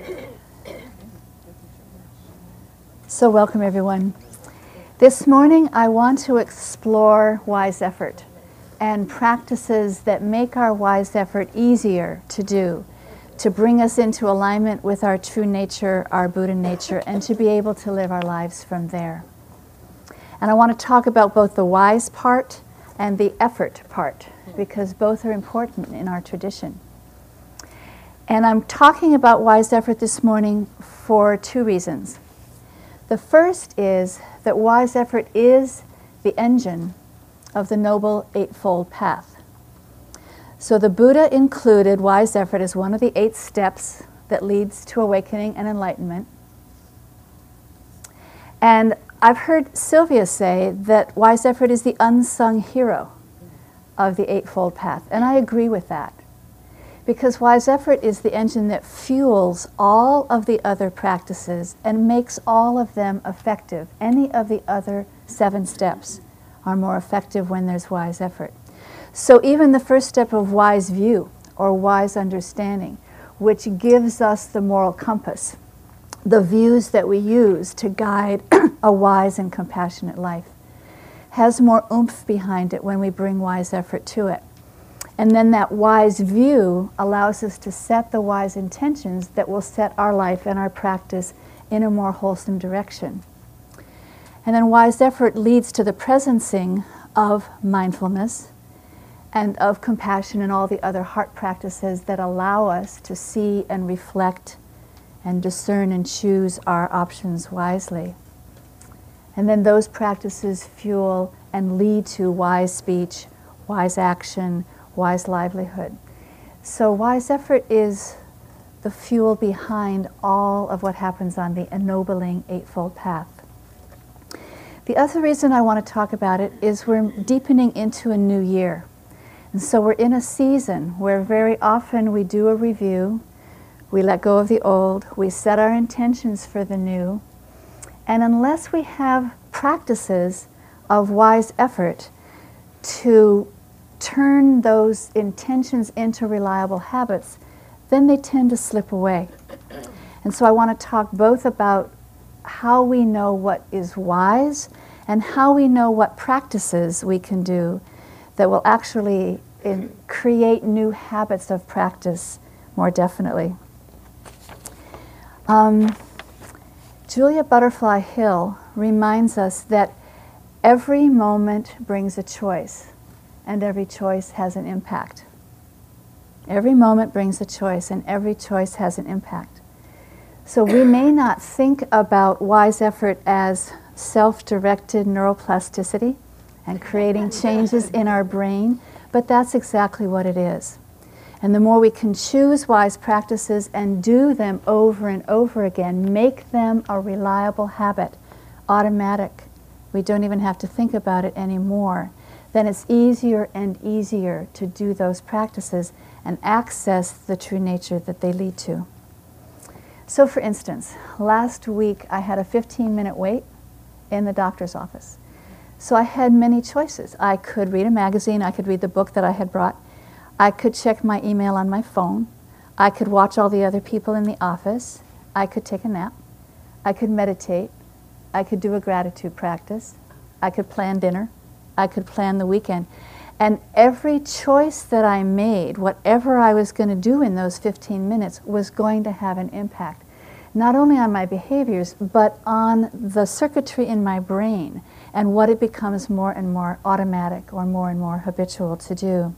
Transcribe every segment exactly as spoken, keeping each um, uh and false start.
So welcome everyone. This morning I want to explore wise effort and practices that make our wise effort easier to do, to bring us into alignment with our true nature, our Buddha nature, and to be able to live our lives from there. And I want to talk about both the wise part and the effort part, because both are important in our tradition. And I'm talking about wise effort this morning for two reasons. The first is that wise effort is the engine of the Noble Eightfold Path. So the Buddha included wise effort as one of the eight steps that leads to awakening and enlightenment. And I've heard Sylvia say that wise effort is the unsung hero of the Eightfold Path, and I agree with that. Because wise effort is the engine that fuels all of the other practices and makes all of them effective. Any of the other seven steps are more effective when there's wise effort. So even the first step of wise view or wise understanding, which gives us the moral compass, the views that we use to guide a wise and compassionate life, has more oomph behind it when we bring wise effort to it. And then that wise view allows us to set the wise intentions that will set our life and our practice in a more wholesome direction. And then wise effort leads to the presencing of mindfulness and of compassion and all the other heart practices that allow us to see and reflect and discern and choose our options wisely. And then those practices fuel and lead to wise speech, wise action, wise livelihood. So wise effort is the fuel behind all of what happens on the ennobling Eightfold Path. The other reason I want to talk about it is we're deepening into a new year. And so we're in a season where very often we do a review, we let go of the old, we set our intentions for the new, and unless we have practices of wise effort to turn those intentions into reliable habits, then they tend to slip away. And so I want to talk both about how we know what is wise and how we know what practices we can do that will actually in, create new habits of practice more definitely. Um, Julia Butterfly Hill reminds us that every moment brings a choice, and every choice has an impact. Every moment brings a choice, and every choice has an impact. So we may not think about wise effort as self-directed neuroplasticity and creating changes in our brain, but that's exactly what it is. And the more we can choose wise practices and do them over and over again, make them a reliable habit, automatic, we don't even have to think about it anymore, then it's easier and easier to do those practices and access the true nature that they lead to. So for instance, last week I had a fifteen minute wait in the doctor's office. So I had many choices. I could read a magazine, I could read the book that I had brought, I could check my email on my phone, I could watch all the other people in the office, I could take a nap, I could meditate, I could do a gratitude practice, I could plan dinner, I could plan the weekend. And every choice that I made, whatever I was going to do in those fifteen minutes, was going to have an impact, not only on my behaviors, but on the circuitry in my brain and what it becomes more and more automatic or more and more habitual to do.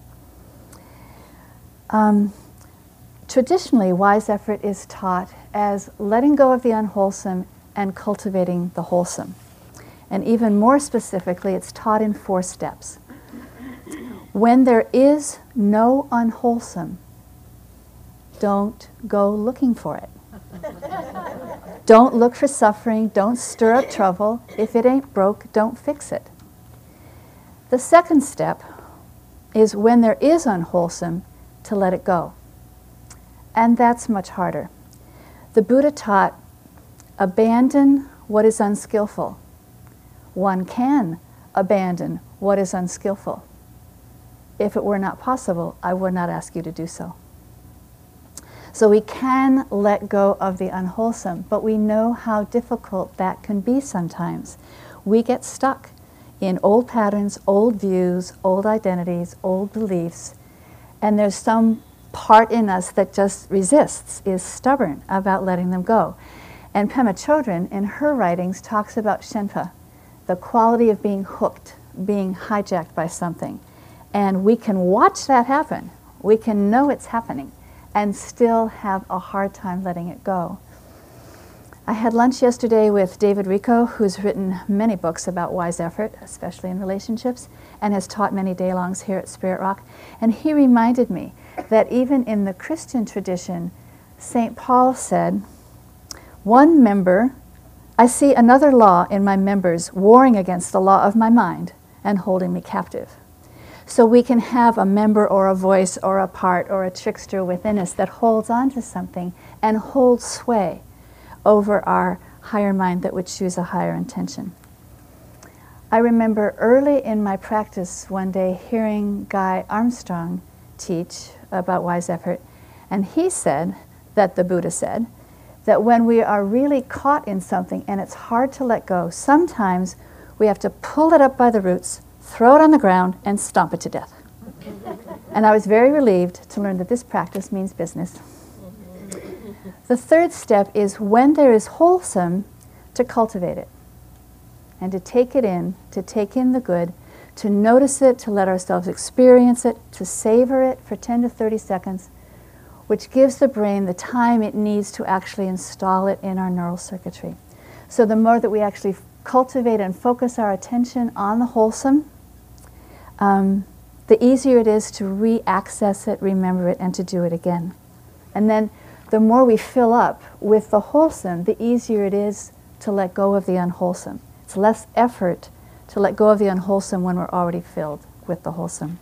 Um, traditionally, wise effort is taught as letting go of the unwholesome and cultivating the wholesome. And even more specifically, it's taught in four steps. When there is no unwholesome, don't go looking for it. Don't look for suffering, don't stir up trouble. If it ain't broke, don't fix it. The second step is when there is unwholesome, to let it go. And that's much harder. The Buddha taught, abandon what is unskillful. One can abandon what is unskillful. If it were not possible, I would not ask you to do so. So we can let go of the unwholesome, but we know how difficult that can be sometimes. We get stuck in old patterns, old views, old identities, old beliefs, and there's some part in us that just resists, is stubborn about letting them go. And Pema Chodron, in her writings, talks about Shenpa, the quality of being hooked, being hijacked by something. And we can watch that happen. We can know it's happening and still have a hard time letting it go. I had lunch yesterday with David Rico, who's written many books about wise effort, especially in relationships, and has taught many day-longs here at Spirit Rock. And he reminded me that even in the Christian tradition, Saint Paul said, one member, I see another law in my members warring against the law of my mind and holding me captive. So we can have a member or a voice or a part or a trickster within us that holds on to something and holds sway over our higher mind that would choose a higher intention. I remember early in my practice one day hearing Guy Armstrong teach about wise effort, and he said that the Buddha said that when we are really caught in something and it's hard to let go, sometimes we have to pull it up by the roots, throw it on the ground, and stomp it to death. And I was very relieved to learn that this practice means business. The third step is when there is wholesome, to cultivate it and to take it in, to take in the good, to notice it, to let ourselves experience it, to savor it for ten to thirty seconds, which gives the brain the time it needs to actually install it in our neural circuitry. So the more that we actually cultivate and focus our attention on the wholesome, um, the easier it is to re-access it, remember it, and to do it again. And then the more we fill up with the wholesome, the easier it is to let go of the unwholesome. It's less effort to let go of the unwholesome when we're already filled with the wholesome.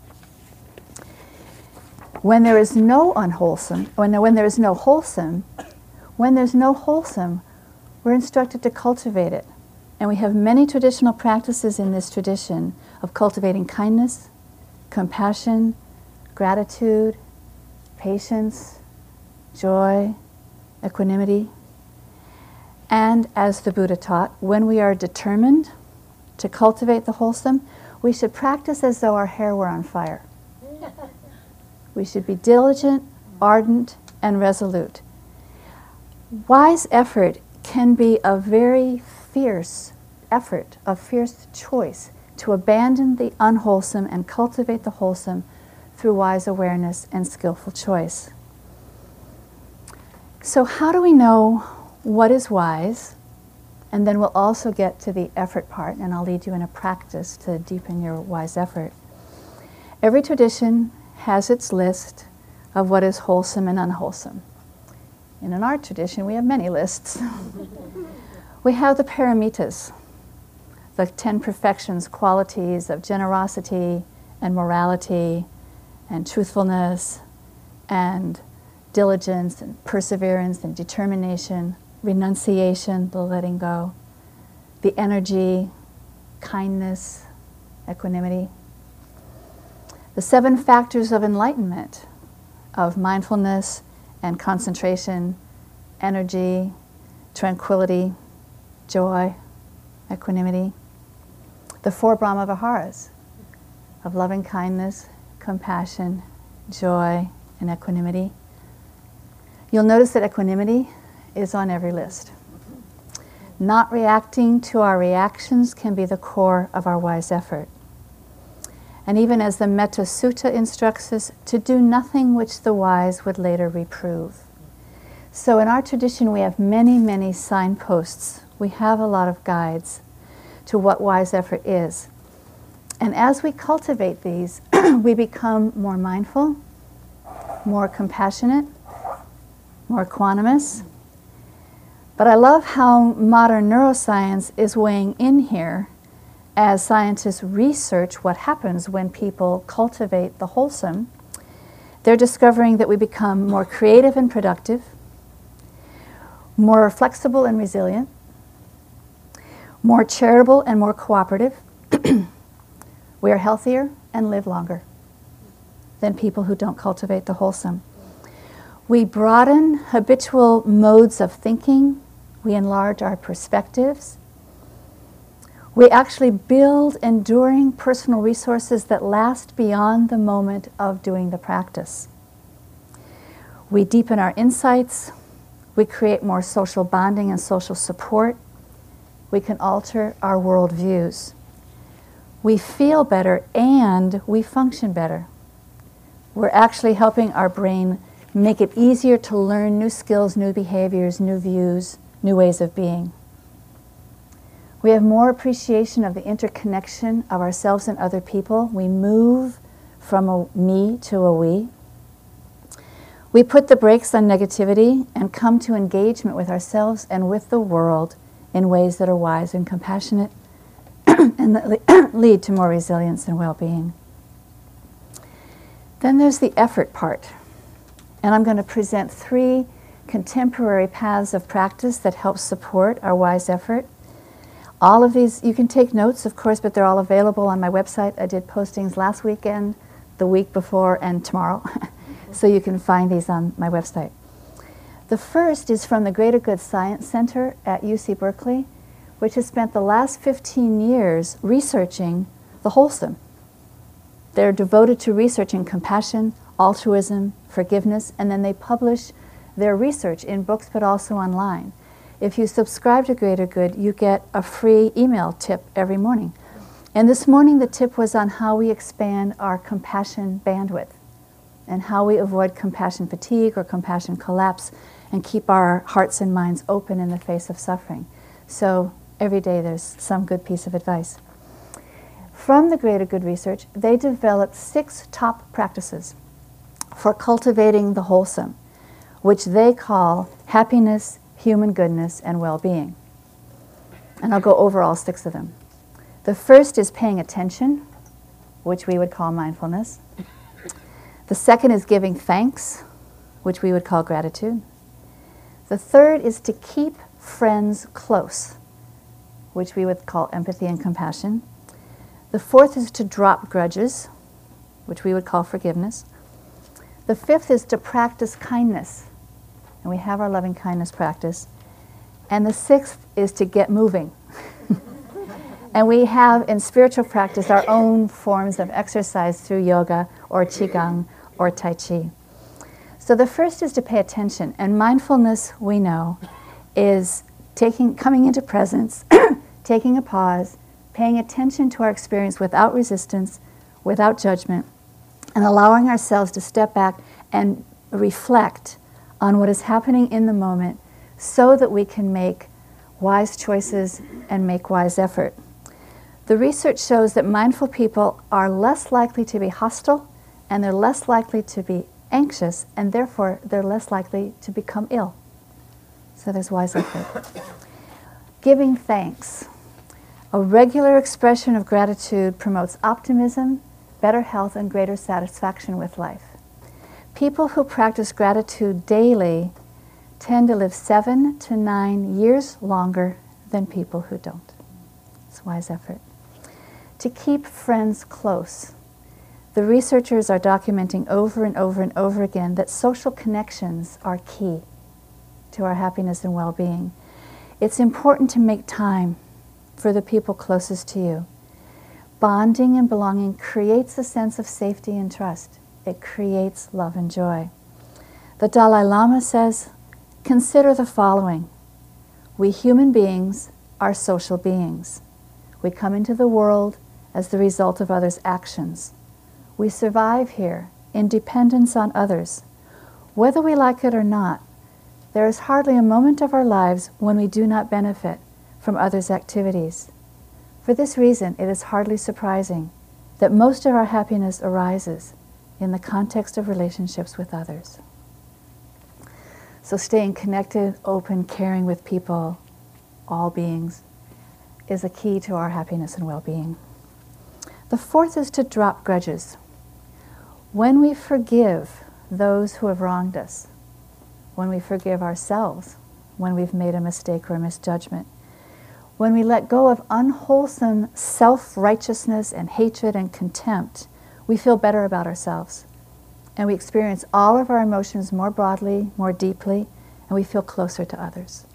When there is no unwholesome, when, when there is no wholesome, when there's no wholesome, we're instructed to cultivate it. And we have many traditional practices in this tradition of cultivating kindness, compassion, gratitude, patience, joy, equanimity. And as the Buddha taught, when we are determined to cultivate the wholesome, we should practice as though our hair were on fire. We should be diligent, ardent, and resolute. Wise effort can be a very fierce effort, a fierce choice to abandon the unwholesome and cultivate the wholesome through wise awareness and skillful choice. So how do we know what is wise? And then we'll also get to the effort part, and I'll lead you in a practice to deepen your wise effort. Every tradition has its list of what is wholesome and unwholesome. And in our tradition, we have many lists. We have the paramitas, the ten perfections, qualities of generosity and morality and truthfulness and diligence and perseverance and determination, renunciation, the letting go, the energy, kindness, equanimity. The seven factors of enlightenment, of mindfulness and concentration, energy, tranquility, joy, equanimity. The four Brahma Viharas of loving kindness, compassion, joy, and equanimity. You'll notice that equanimity is on every list. Not reacting to our reactions can be the core of our wise effort. And even as the Metta Sutta instructs us, to do nothing which the wise would later reprove. So in our tradition we have many, many signposts. We have a lot of guides to what wise effort is. And as we cultivate these, we become more mindful, more compassionate, more equanimous. But I love how modern neuroscience is weighing in here as scientists research what happens when people cultivate the wholesome. They're discovering that we become more creative and productive, more flexible and resilient, more charitable and more cooperative. We are healthier and live longer than people who don't cultivate the wholesome. We broaden habitual modes of thinking. We enlarge our perspectives. We actually build enduring personal resources that last beyond the moment of doing the practice. We deepen our insights. We create more social bonding and social support. We can alter our worldviews. We feel better and we function better. We're actually helping our brain make it easier to learn new skills, new behaviors, new views, new ways of being. We have more appreciation of the interconnection of ourselves and other people. We move from a me to a we. We put the brakes on negativity and come to engagement with ourselves and with the world in ways that are wise and compassionate and that lead to more resilience and well-being. Then there's the effort part. And I'm going to present three contemporary paths of practice that help support our wise effort. All of these, you can take notes, of course, but they're all available on my website. I did postings last weekend, the week before, and tomorrow. So you can find these on my website. The first is from the Greater Good Science Center at U C Berkeley, which has spent the last fifteen years researching the wholesome. They're devoted to researching compassion, altruism, forgiveness, and then they publish their research in books but also online. If you subscribe to Greater Good, you get a free email tip every morning. And this morning the tip was on how we expand our compassion bandwidth and how we avoid compassion fatigue or compassion collapse and keep our hearts and minds open in the face of suffering. So every day there's some good piece of advice. From the Greater Good research, they developed six top practices for cultivating the wholesome, which they call happiness, human goodness, and well-being. And I'll go over all six of them. The first is paying attention, which we would call mindfulness. The second is giving thanks, which we would call gratitude. The third is to keep friends close, which we would call empathy and compassion. The fourth is to drop grudges, which we would call forgiveness. The fifth is to practice kindness, and we have our loving kindness practice. And the sixth is to get moving. And we have in spiritual practice our own forms of exercise through yoga or qigong or tai chi. So the first is to pay attention, and mindfulness, we know, is taking, coming into presence, taking a pause, paying attention to our experience without resistance, without judgment, and allowing ourselves to step back and reflect on what is happening in the moment so that we can make wise choices and make wise effort. The research shows that mindful people are less likely to be hostile, and they're less likely to be anxious, and therefore they're less likely to become ill. So there's wise effort. Giving thanks. A regular expression of gratitude promotes optimism, better health, and greater satisfaction with life. People who practice gratitude daily tend to live seven to nine years longer than people who don't. It's wise effort. To keep friends close. The researchers are documenting over and over and over again that social connections are key to our happiness and well-being. It's important to make time for the people closest to you. Bonding and belonging creates a sense of safety and trust. It creates love and joy. The Dalai Lama says, consider the following. We human beings are social beings. We come into the world as the result of others' actions. We survive here in dependence on others. Whether we like it or not, there is hardly a moment of our lives when we do not benefit from others' activities. For this reason, it is hardly surprising that most of our happiness arises in the context of relationships with others. So staying connected, open, caring with people, all beings, is a key to our happiness and well-being. The fourth is to drop grudges. When we forgive those who have wronged us, when we forgive ourselves, when we've made a mistake or a misjudgment, when we let go of unwholesome self-righteousness and hatred and contempt, we feel better about ourselves. and we experience all of our emotions more broadly, more deeply, and we feel closer to others.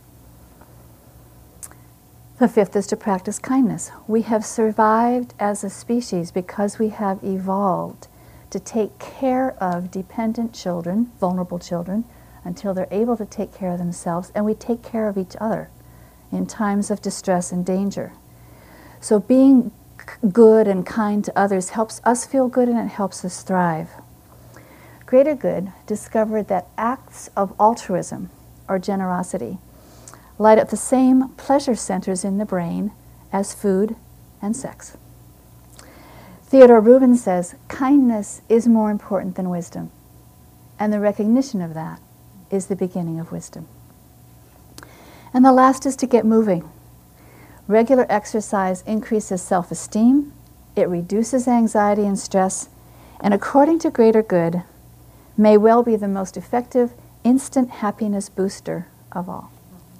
The fifth is to practice kindness. We have survived as a species because we have evolved to take care of dependent children, vulnerable children, until they're able to take care of themselves, and we take care of each other in times of distress and danger. So being good and kind to others helps us feel good, and it helps us thrive. Greater Good discovered that acts of altruism or generosity light up the same pleasure centers in the brain as food and sex. Theodore Rubin says, kindness is more important than wisdom, and the recognition of that is the beginning of wisdom. And the last is to get moving. Regular exercise increases self-esteem, it reduces anxiety and stress, and according to Greater Good, may well be the most effective instant happiness booster of all.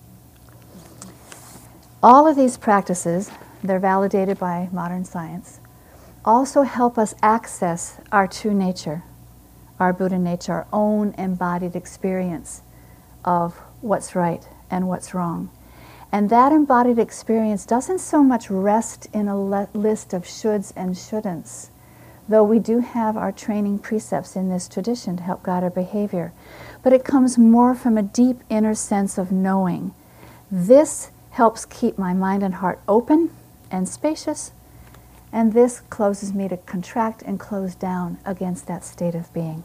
All of these practices, they're validated by modern science, also help us access our true nature, our Buddha nature, our own embodied experience of what's right and what's wrong. And that embodied experience doesn't so much rest in a le- list of shoulds and shouldn'ts, though we do have our training precepts in this tradition to help guide our behavior. But it comes more from a deep inner sense of knowing. This helps keep my mind and heart open and spacious, and this closes me to contract and close down against that state of being.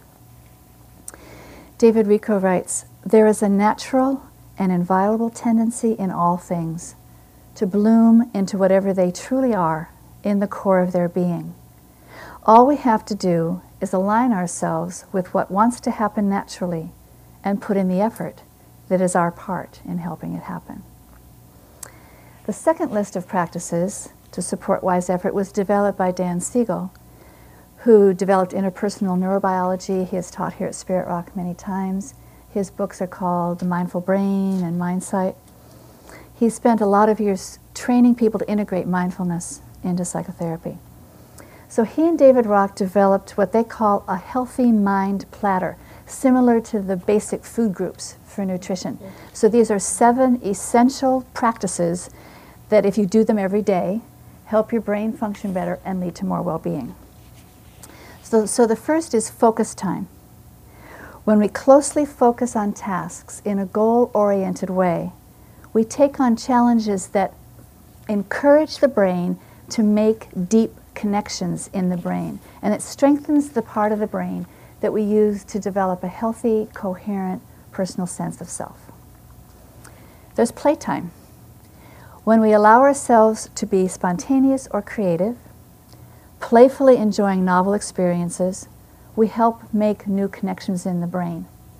David Richo writes, "There is a natural and inviolable tendency in all things to bloom into whatever they truly are in the core of their being. All we have to do is align ourselves with what wants to happen naturally and put in the effort that is our part in helping it happen." The second list of practices to support wise effort was developed by Dan Siegel, who developed interpersonal neurobiology. He has taught here at Spirit Rock many times. His books are called The Mindful Brain and Mindsight. He spent a lot of years training people to integrate mindfulness into psychotherapy. So he and David Rock developed what they call a healthy mind platter, similar to the basic food groups for nutrition. So these are seven essential practices that, if you do them every day, help your brain function better and lead to more well-being. So, so the first is focus time. When we closely focus on tasks in a goal-oriented way, we take on challenges that encourage the brain to make deep connections in the brain, and it strengthens the part of the brain that we use to develop a healthy, coherent, personal sense of self. There's playtime. When we allow ourselves to be spontaneous or creative, playfully enjoying novel experiences, we help make new connections in the brain.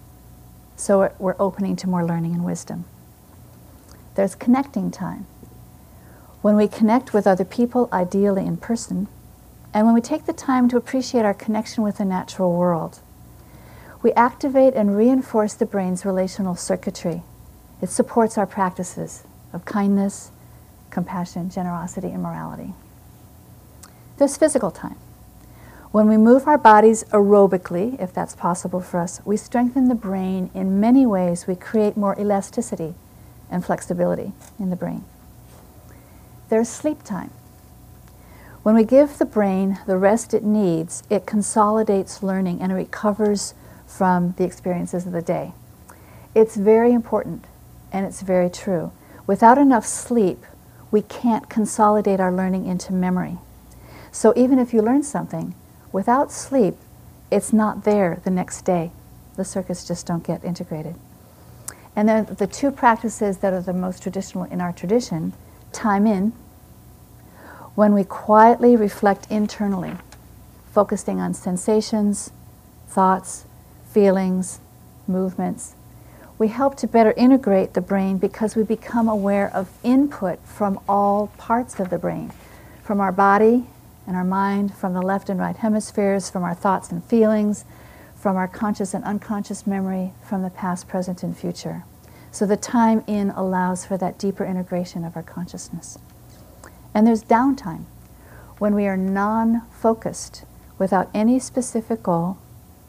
So we're opening to more learning and wisdom. There's connecting time. When we connect with other people, ideally in person, and when we take the time to appreciate our connection with the natural world, we activate and reinforce the brain's relational circuitry. It supports our practices of kindness, compassion, generosity, and morality. There's physical time. When we move our bodies aerobically, if that's possible for us, we strengthen the brain in many ways. We create more elasticity and flexibility in the brain. There's sleep time. When we give the brain the rest it needs, it consolidates learning and it recovers from the experiences of the day. It's very important, and it's very true. Without enough sleep, we can't consolidate our learning into memory. So even if you learn something, without sleep, it's not there the next day. The circuits just don't get integrated. And then the two practices that are the most traditional in our tradition, time in, when we quietly reflect internally, focusing on sensations, thoughts, feelings, movements, we help to better integrate the brain because we become aware of input from all parts of the brain, from our body and our mind, from the left and right hemispheres, from our thoughts and feelings, from our conscious and unconscious memory, from the past, present, and future. So the time in allows for that deeper integration of our consciousness. And there's downtime, when we are non-focused, without any specific goal, and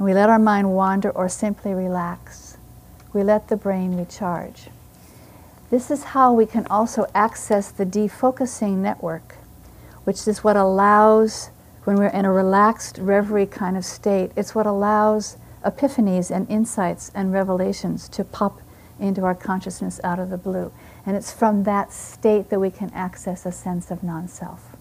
and we let our mind wander or simply relax. We let the brain recharge. This is how we can also access the defocusing network, which is what allows, when we're in a relaxed reverie kind of state, it's what allows epiphanies and insights and revelations to pop into our consciousness out of the blue. And it's from that state that we can access a sense of non-self.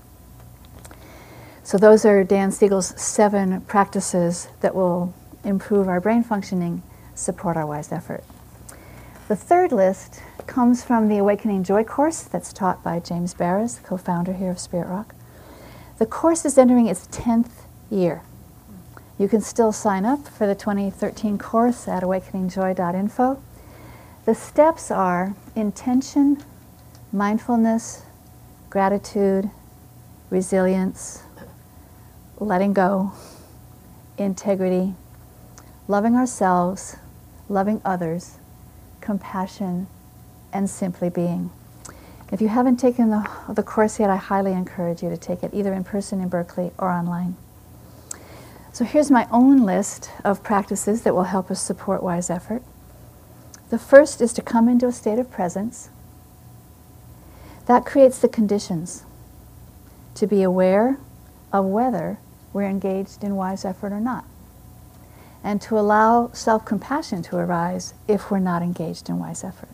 So those are Dan Siegel's seven practices that will improve our brain functioning, support our wise effort. The third list comes from the Awakening Joy course that's taught by James Baraz, the co-founder here of Spirit Rock. The course is entering its tenth year. You can still sign up for the twenty thirteen course at awakening joy dot info. The steps are intention, mindfulness, gratitude, resilience, letting go, integrity, loving ourselves, loving others, compassion, and simply being. If you haven't taken the, the course yet, I highly encourage you to take it, either in person in Berkeley or online. So here's my own list of practices that will help us support wise effort. The first is to come into a state of presence. That creates the conditions to be aware of whether we're engaged in wise effort or not, and to allow self-compassion to arise if we're not engaged in wise effort.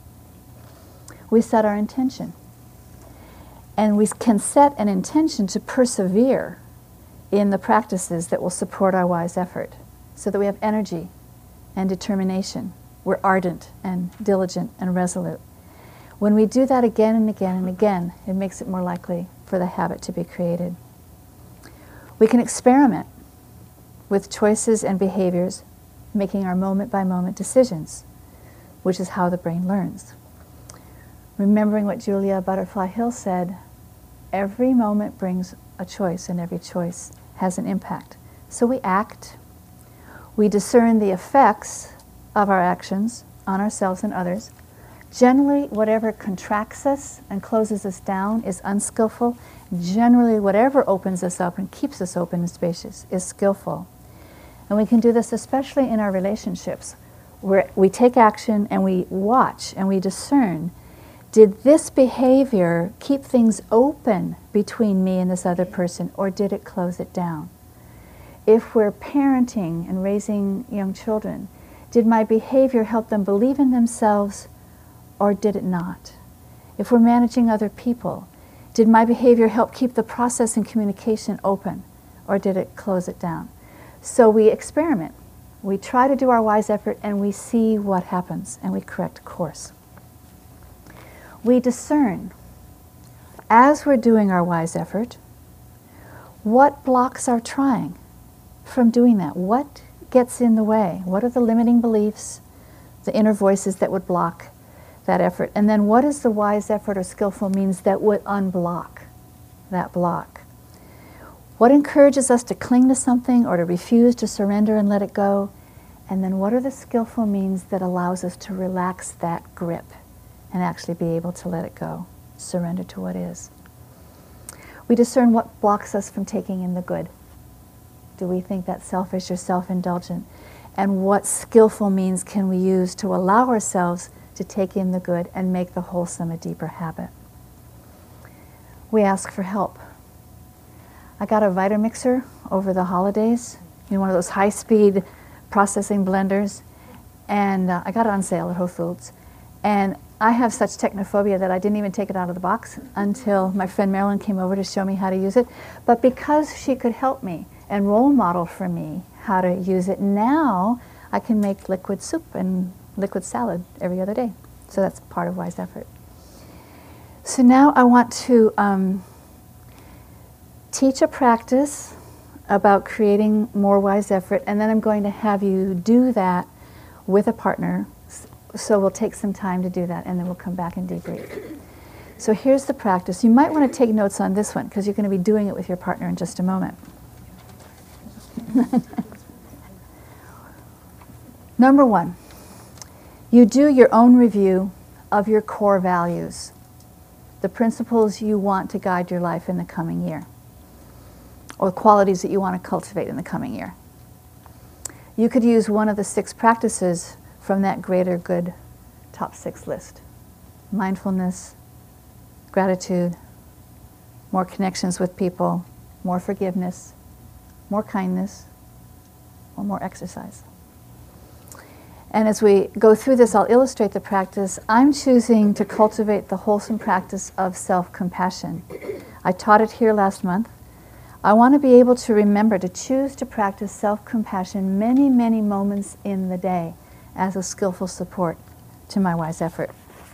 We set our intention. And we can set an intention to persevere in the practices that will support our wise effort, so that we have energy and determination. We're ardent and diligent and resolute. When we do that again and again and again, it makes it more likely for the habit to be created. We can experiment with choices and behaviors, making our moment-by-moment decisions, which is how the brain learns. Remembering what Julia Butterfly Hill said, every moment brings a choice, and every choice has an impact. So we act, we discern the effects of our actions on ourselves and others. Generally, whatever contracts us and closes us down is unskillful. Generally, whatever opens us up and keeps us open and spacious is skillful. And we can do this especially in our relationships, where we take action and we watch and we discern, did this behavior keep things open between me and this other person, or did it close it down? If we're parenting and raising young children, did my behavior help them believe in themselves, or did it not? If we're managing other people, did my behavior help keep the process and communication open, or did it close it down? So we experiment. We try to do our wise effort, and we see what happens, and we correct course. We discern, as we're doing our wise effort, what blocks our trying from doing that? What gets in the way? What are the limiting beliefs, the inner voices that would block that effort? And then what is the wise effort or skillful means that would unblock that block? What encourages us to cling to something or to refuse to surrender and let it go? And then what are the skillful means that allows us to relax that grip and actually be able to let it go, surrender to what is? We discern what blocks us from taking in the good. Do we think that's selfish or self-indulgent? And what skillful means can we use to allow ourselves to take in the good and make the wholesome a deeper habit? We ask for help. I got a Vitamixer over the holidays, you know, one of those high-speed processing blenders, and uh, I got it on sale at Whole Foods. And I have such technophobia that I didn't even take it out of the box until my friend Marilyn came over to show me how to use it. But because she could help me and role model for me how to use it, now I can make liquid soup and liquid salad every other day. So that's part of wise effort. So now I want to um, teach a practice about creating more wise effort, and then I'm going to have you do that with a partner. So we'll take some time to do that, and then we'll come back and debrief. So here's the practice. You might want to take notes on this one, because you're going to be doing it with your partner in just a moment. Number one, you do your own review of your core values, the principles you want to guide your life in the coming year, or qualities that you want to cultivate in the coming year. you could use one of the six practices from that greater good top six list. Mindfulness, gratitude, more connections with people, more forgiveness, more kindness, or more exercise. And as we go through this, I'll illustrate the practice. I'm choosing to cultivate the wholesome practice of self-compassion. I taught it here last month. I want to be able to remember to choose to practice self-compassion many, many moments in the day as a skillful support to my wise effort.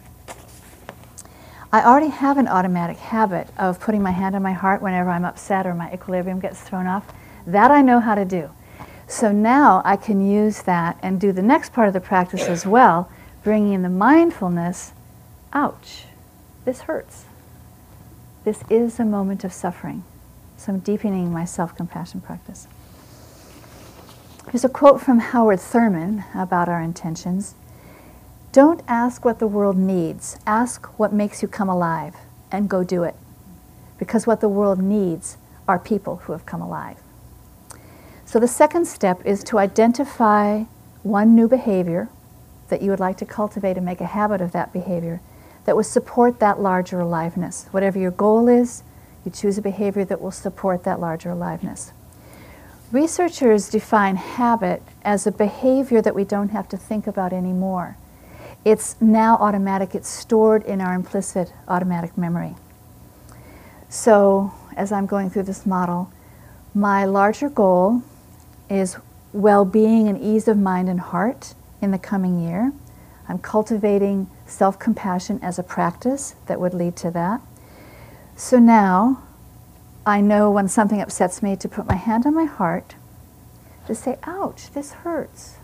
I already have an automatic habit of putting my hand on my heart whenever I'm upset or my equilibrium gets thrown off. That I know how to do. So now I can use that and do the next part of the practice as well, bringing in the mindfulness. Ouch, this hurts. This is a moment of suffering. So I'm deepening my self-compassion practice. Here's a quote from Howard Thurman about our intentions. Don't ask what the world needs. Ask what makes you come alive, and go do it. Because what the world needs are people who have come alive. So the second step is to identify one new behavior that you would like to cultivate and make a habit of that behavior that will support that larger aliveness. Whatever your goal is, you choose a behavior that will support that larger aliveness. Researchers define habit as a behavior that we don't have to think about anymore. It's now automatic. It's stored in our implicit automatic memory. So as I'm going through this model, my larger goal is well-being and ease of mind and heart in the coming year. I'm cultivating self-compassion as a practice that would lead to that. So now I know when something upsets me to put my hand on my heart, to say, ouch, this hurts.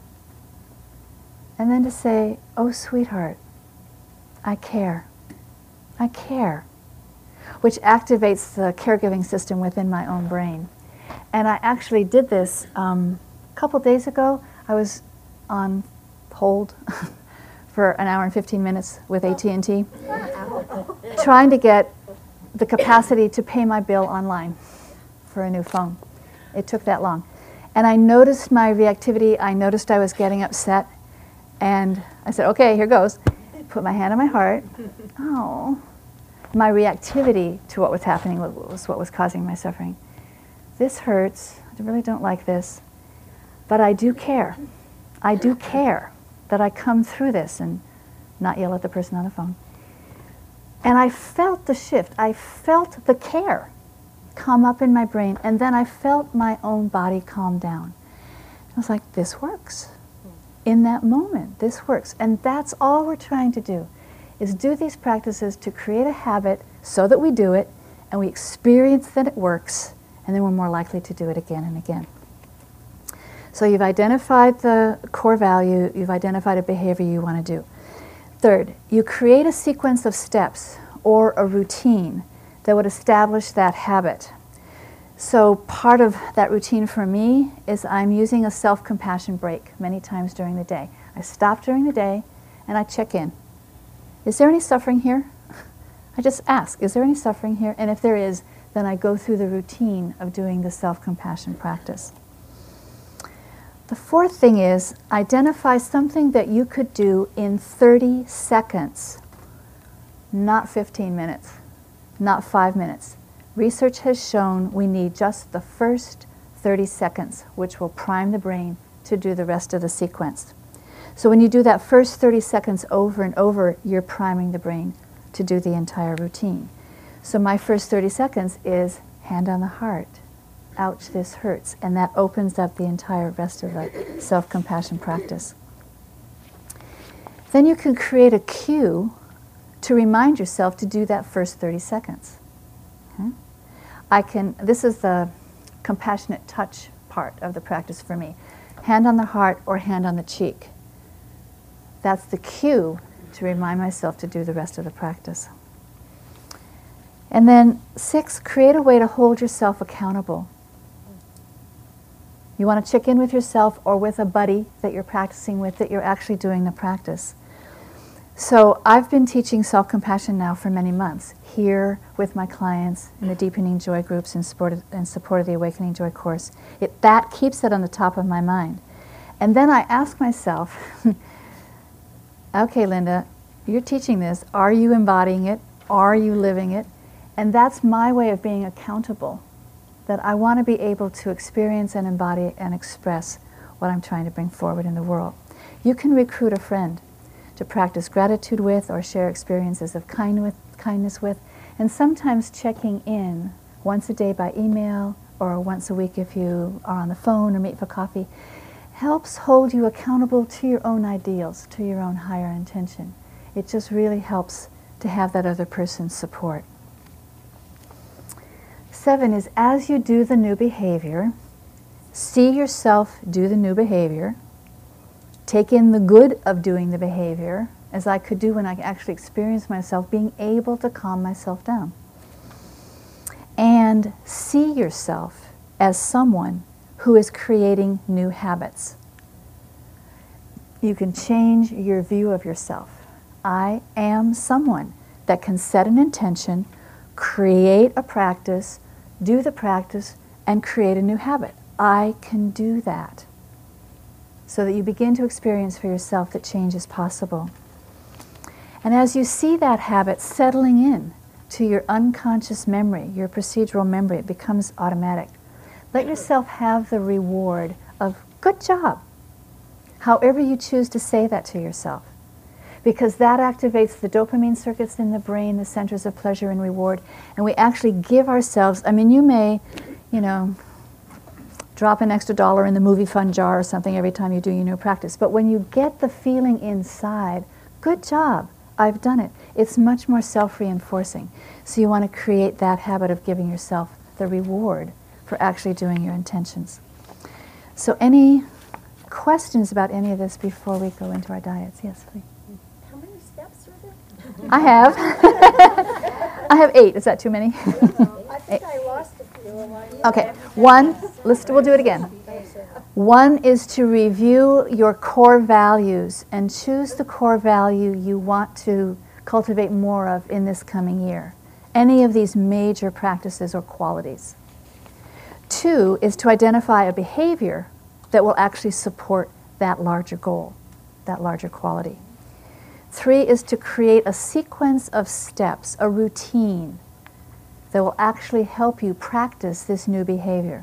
And then to say, oh, sweetheart, I care. I care. Which activates the caregiving system within my own brain. And I actually did this um, a couple days ago. I was on hold for an hour and fifteen minutes with A T and T, trying to get the capacity to pay my bill online for a new phone. It took that long. And I noticed my reactivity. I noticed I was getting upset. And I said, okay, here goes. Put my hand on my heart. Oh. My reactivity to what was happening was what was causing my suffering. This hurts. I really don't like this. But I do care. I do care that I come through this and not yell at the person on the phone. And I felt the shift. I felt the care come up in my brain, and then I felt my own body calm down. I was like, this works. In that moment, this works. And that's all we're trying to do, is do these practices to create a habit so that we do it, and we experience that it works, and then we're more likely to do it again and again. So you've identified the core value, you've identified a behavior you want to do. Third, you create a sequence of steps or a routine that would establish that habit. So part of that routine for me is I'm using a self-compassion break many times during the day. I stop during the day and I check in. Is there any suffering here? I just ask, is there any suffering here? And if there is, then I go through the routine of doing the self-compassion practice. The fourth thing is identify something that you could do in thirty seconds, not fifteen minutes, not five minutes. Research has shown we need just the first thirty seconds, which will prime the brain to do the rest of the sequence. So when you do that first thirty seconds over and over, you're priming the brain to do the entire routine. So my first thirty seconds is hand on the heart. Ouch, this hurts. And that opens up the entire rest of the self-compassion practice. Then you can create a cue to remind yourself to do that first thirty seconds. Okay? I can, this is the compassionate touch part of the practice for me. Hand on the heart or hand on the cheek. That's the cue to remind myself to do the rest of the practice. And then six, create a way to hold yourself accountable. You want to check in with yourself or with a buddy that you're practicing with, that you're actually doing the practice. So I've been teaching self-compassion now for many months, here with my clients in the Deepening Joy groups in support of, in support of the Awakening Joy course. It, that keeps it on the top of my mind. And then I ask myself, okay, Linda, you're teaching this. Are you embodying it? Are you living it? And that's my way of being accountable, that I want to be able to experience and embody and express what I'm trying to bring forward in the world. You can recruit a friend to practice gratitude with or share experiences of kind with, kindness with, and sometimes checking in once a day by email or once a week if you are on the phone or meet for coffee helps hold you accountable to your own ideals, to your own higher intention. It just really helps to have that other person's support. Seven is, as you do the new behavior, see yourself do the new behavior, take in the good of doing the behavior, as I could do when I actually experienced myself being able to calm myself down. And see yourself as someone who is creating new habits. You can change your view of yourself. I am someone that can set an intention, create a practice, do the practice, and create a new habit. I can do that. So that you begin to experience for yourself that change is possible. And as you see that habit settling in to your unconscious memory, your procedural memory, it becomes automatic. Let yourself have the reward of good job, however you choose to say that to yourself. Because that activates the dopamine circuits in the brain, the centers of pleasure and reward, and we actually give ourselves, I mean, you may, you know, drop an extra dollar in the movie fund jar or something every time you do your new practice, but when you get the feeling inside, good job, I've done it, it's much more self-reinforcing. So you want to create that habit of giving yourself the reward for actually doing your intentions. So any questions about any of this before we go into our diets? Yes, please. How many steps are there? I have. I have eight. Is that too many? I think I lost a few. Okay. One, let's, we'll do it again. One is to review your core values and choose the core value you want to cultivate more of in this coming year. Any of these major practices or qualities. Two is to identify a behavior that will actually support that larger goal, that larger quality. Three is to create a sequence of steps, a routine, that will actually help you practice this new behavior.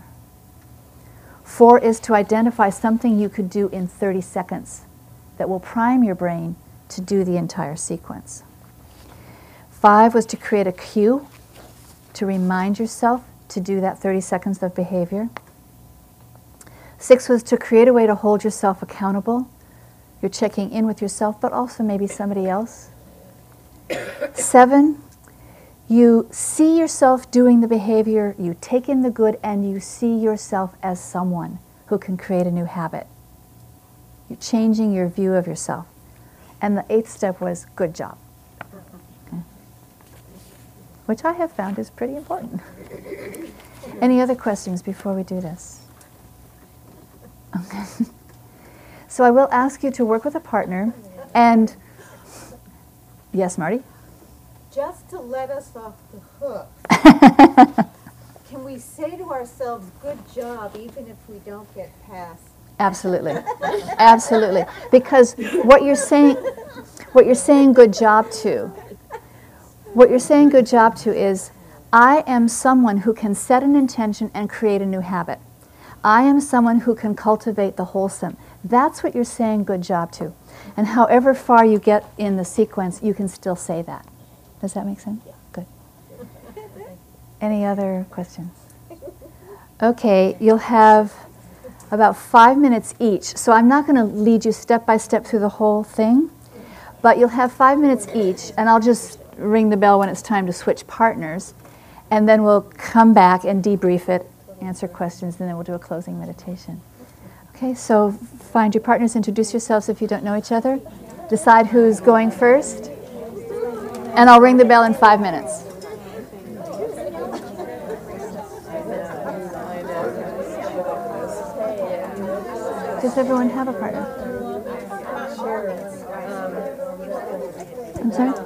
Four is to identify something you could do in thirty seconds that will prime your brain to do the entire sequence. Five was to create a cue to remind yourself to do that thirty seconds of behavior. Six was to create a way to hold yourself accountable. You're checking in with yourself, but also maybe somebody else. Seven, you see yourself doing the behavior, you take in the good, and you see yourself as someone who can create a new habit. You're changing your view of yourself. And the eighth step was good job. Okay. Which I have found is pretty important. Any other questions before we do this? Okay. So I will ask you to work with a partner and, yes, Marty? Just to let us off the hook, can we say to ourselves, good job, even if we don't get past? Absolutely. Absolutely. Because what you're saying, what you're saying good job to, what you're saying good job to is, I am someone who can set an intention and create a new habit. I am someone who can cultivate the wholesome. That's what you're saying good job to. And however far you get in the sequence, you can still say that. Does that make sense? Yeah. Good. Any other questions? Okay, you'll have about five minutes each. So I'm not going to lead you step by step through the whole thing, but you'll have five minutes each, and I'll just ring the bell when it's time to switch partners, and then we'll come back and debrief it, answer questions, and then we'll do a closing meditation. Okay, so find your partners, introduce yourselves if you don't know each other, decide who's going first, and I'll ring the bell in five minutes. Does everyone have a partner? I'm sorry?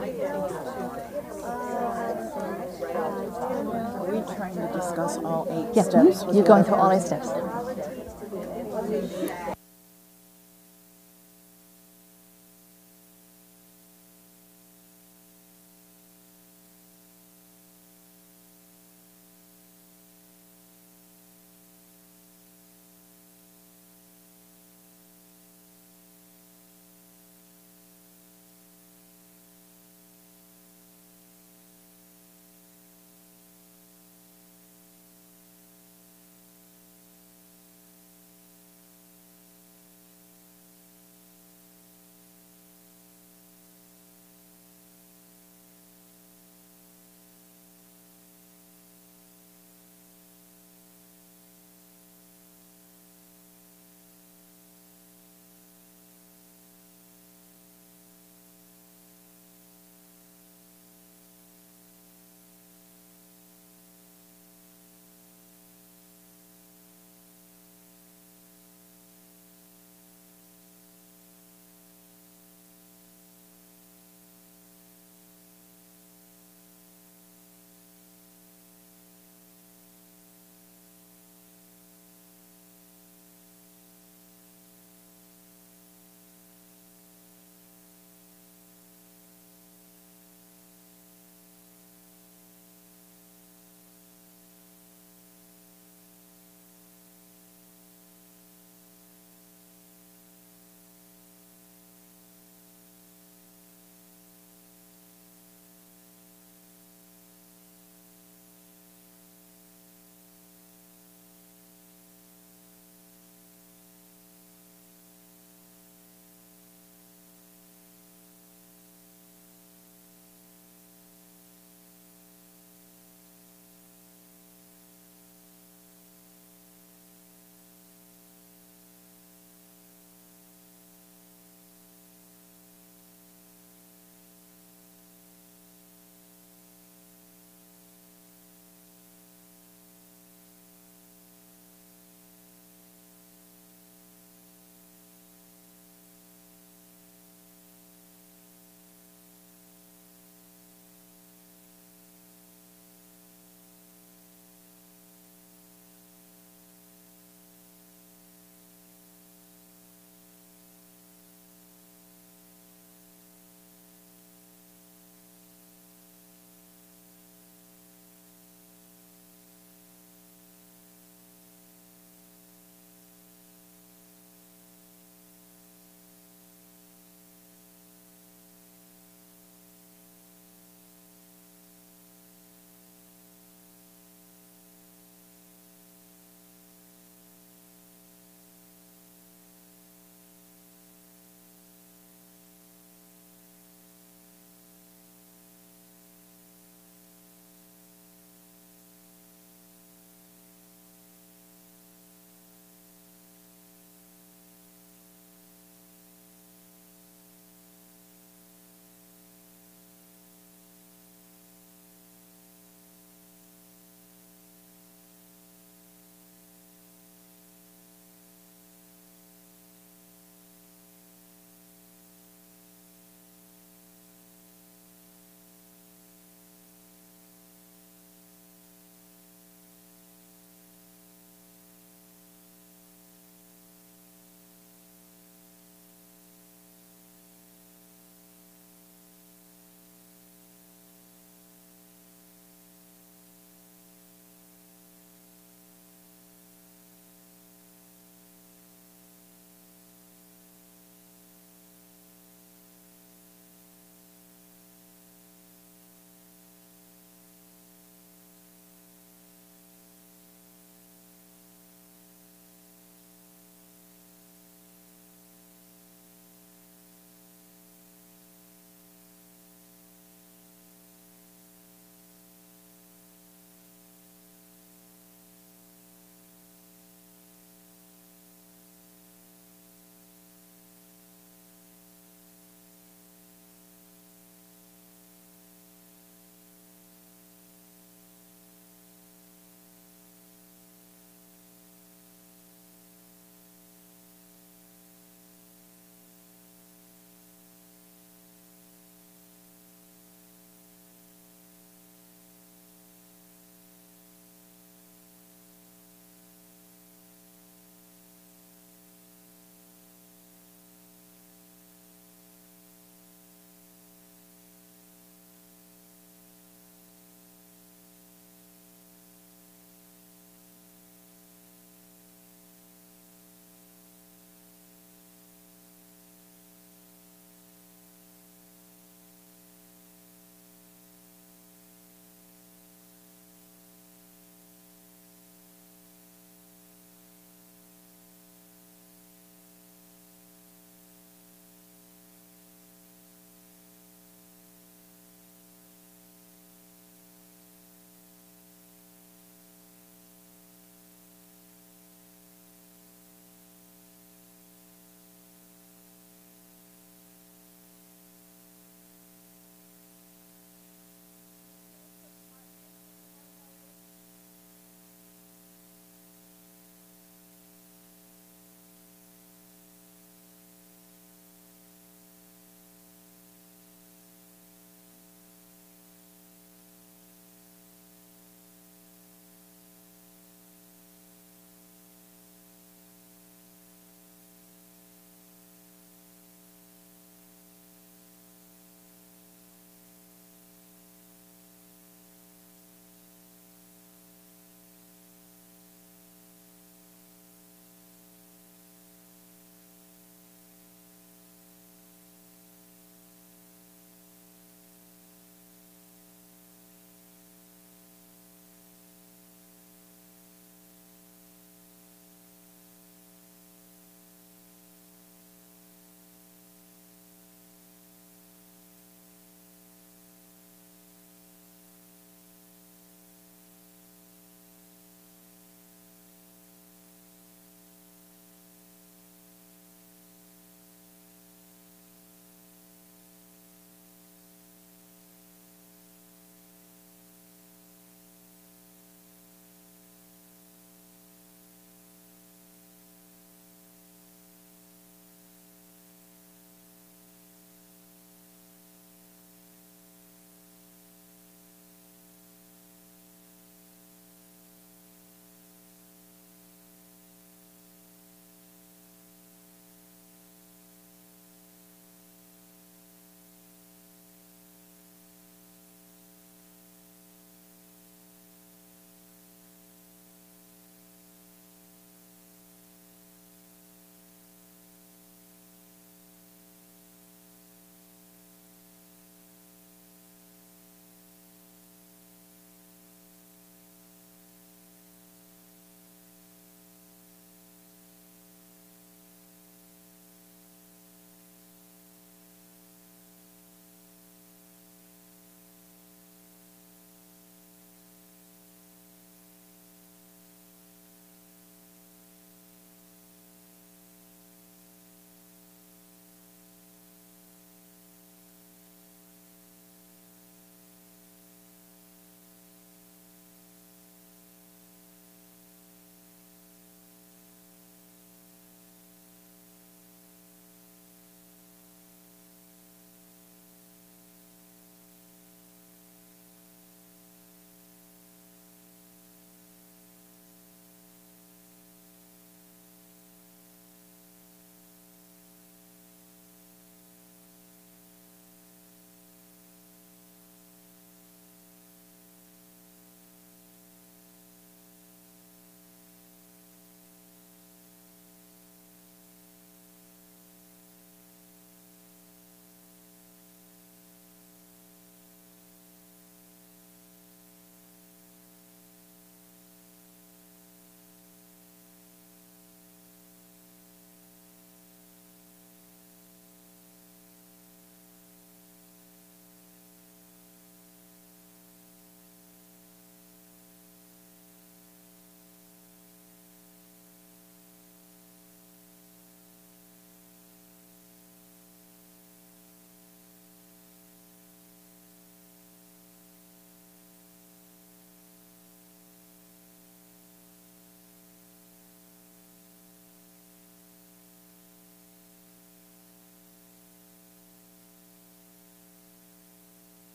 Are we trying to discuss all eight Yeah, steps? you're going through all eight steps.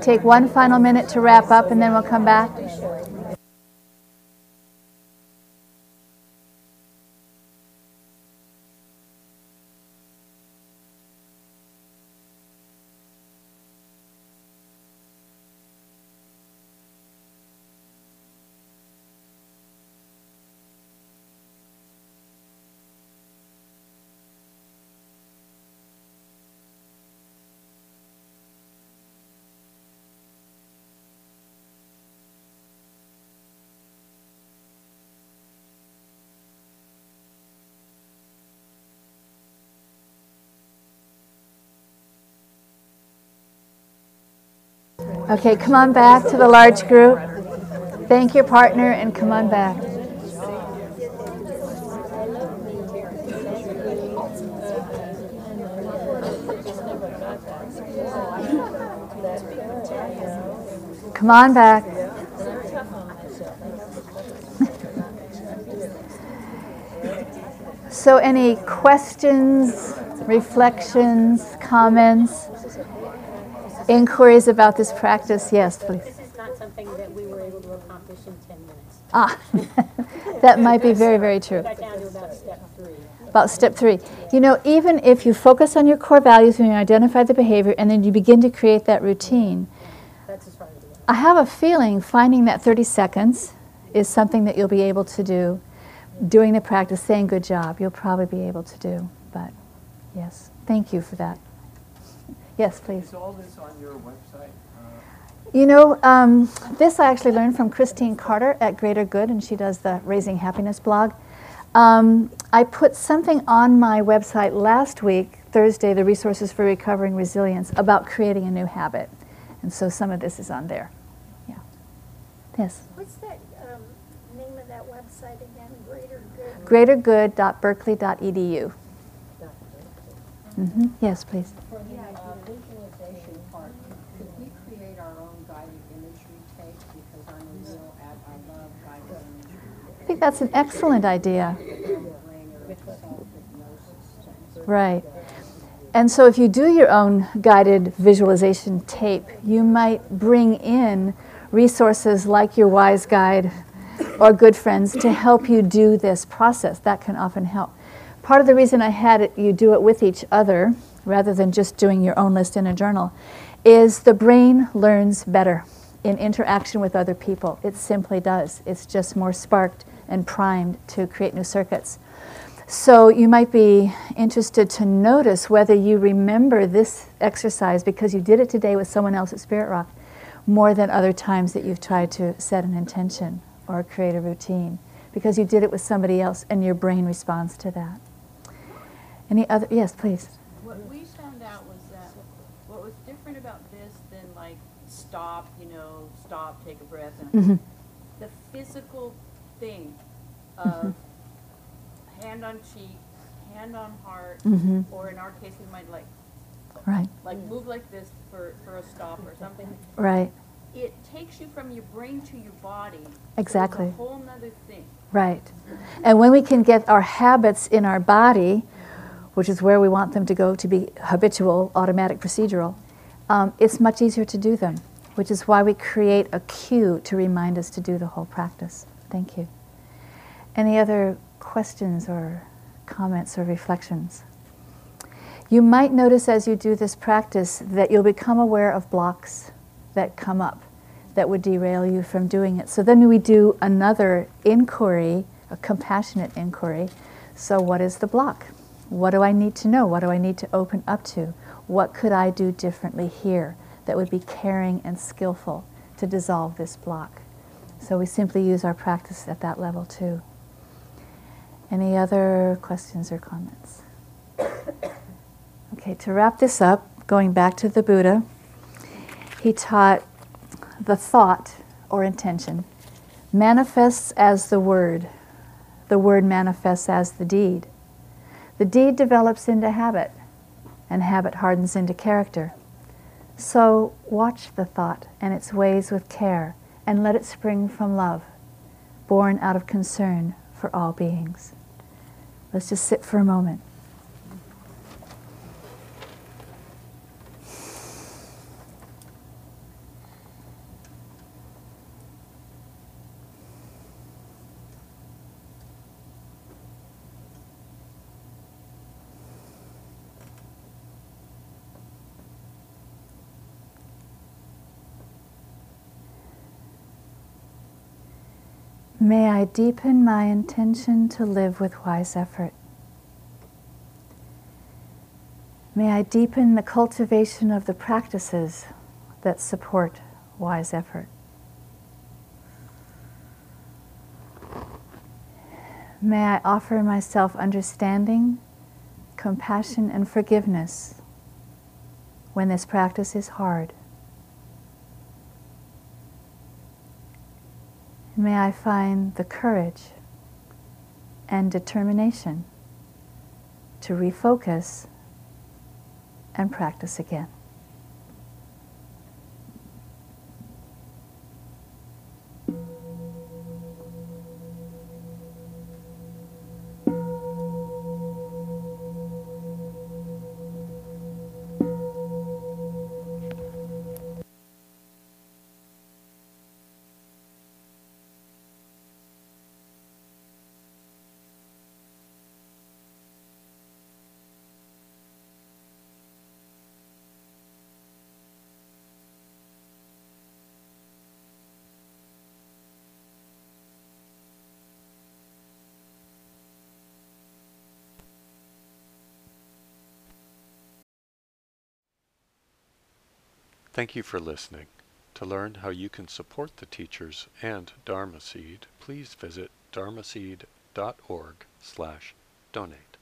take one final minute to wrap up, and then we'll come back. Okay, come on back to the large group. Thank your partner and come on back. Come on back. So any questions, reflections, comments, inquiries about this practice? Yes, please. This is not something that we were able to accomplish in ten minutes. Ah, that might be very, very true. We got down to about step three. About step three. You know, even if you focus on your core values when you identify the behavior and then you begin to create that routine, That's as far as we went. I have a feeling finding that thirty seconds is something that you'll be able to do. Doing the practice, saying good job, you'll probably be able to do. But yes, thank you for that. Yes, please. Is all this on your website? Uh, You know, um, this I actually learned from Christine Carter at Greater Good, and she does the Raising Happiness blog. Um, I put something on my website last week, Thursday, the Resources for Recovering Resilience, about creating a new habit. And so some of this is on there. Yeah. Yes. What's that um, name of that website again? Greater Good? greater good dot berkeley dot e d u. Mm-hmm. Yes, please. For the uh, visualization part, could we create our own guided imagery tape? Because I'm a real ad, I love guided imagery. I think that's an excellent idea. No-brainer, self-hypnosis. Right. And so if you do your own guided visualization tape, you might bring in resources like your Wise Guide or Good Friends to help you do this process. That can often help. Part of the reason I had it, you do it with each other rather than just doing your own list in a journal is the brain learns better in interaction with other people. It simply does. It's just more sparked and primed to create new circuits. So you might be interested to notice whether you remember this exercise because you did it today with someone else at Spirit Rock more than other times that you've tried to set an intention or create a routine, because you did it with somebody else and your brain responds to that. Any other? Yes, please. What we found out was that what was different about this than like stop, you know, stop, take a breath, and Mm-hmm. the physical thing of Mm-hmm. hand on cheek, hand on heart, Mm-hmm. or in our case we might like Right, like move like this for, for a stop or something. right, It takes you from your brain to your body. Exactly. So it's a whole nother thing. right. And when we can get our habits in our body, which is where we want them to go to be habitual, automatic, procedural, um, it's much easier to do them, which is why we create a cue to remind us to do the whole practice. Thank you. Any other questions or comments or reflections? You might notice as you do this practice that you'll become aware of blocks that come up that would derail you from doing it. So then we do another inquiry, a compassionate inquiry. So what is the block? What do I need to know? What do I need to open up to? What could I do differently here that would be caring and skillful to dissolve this block? So we simply use our practice at that level too. Any other questions or comments? Okay, to wrap this up, going back to the Buddha, he taught the thought or intention manifests as the word. The word manifests as the deed. The deed develops into habit, and habit hardens into character. So watch the thought and its ways with care, and let it spring from love, born out of concern for all beings. Let's just sit for a moment. May I deepen my intention to live with wise effort. May I deepen the cultivation of the practices that support wise effort. May I offer myself understanding, compassion, and forgiveness when this practice is hard. May I find the courage and determination to refocus and practice again. Thank you for listening. To learn how you can support the teachers and Dharma Seed, please visit dharmaseed dot org slash donate.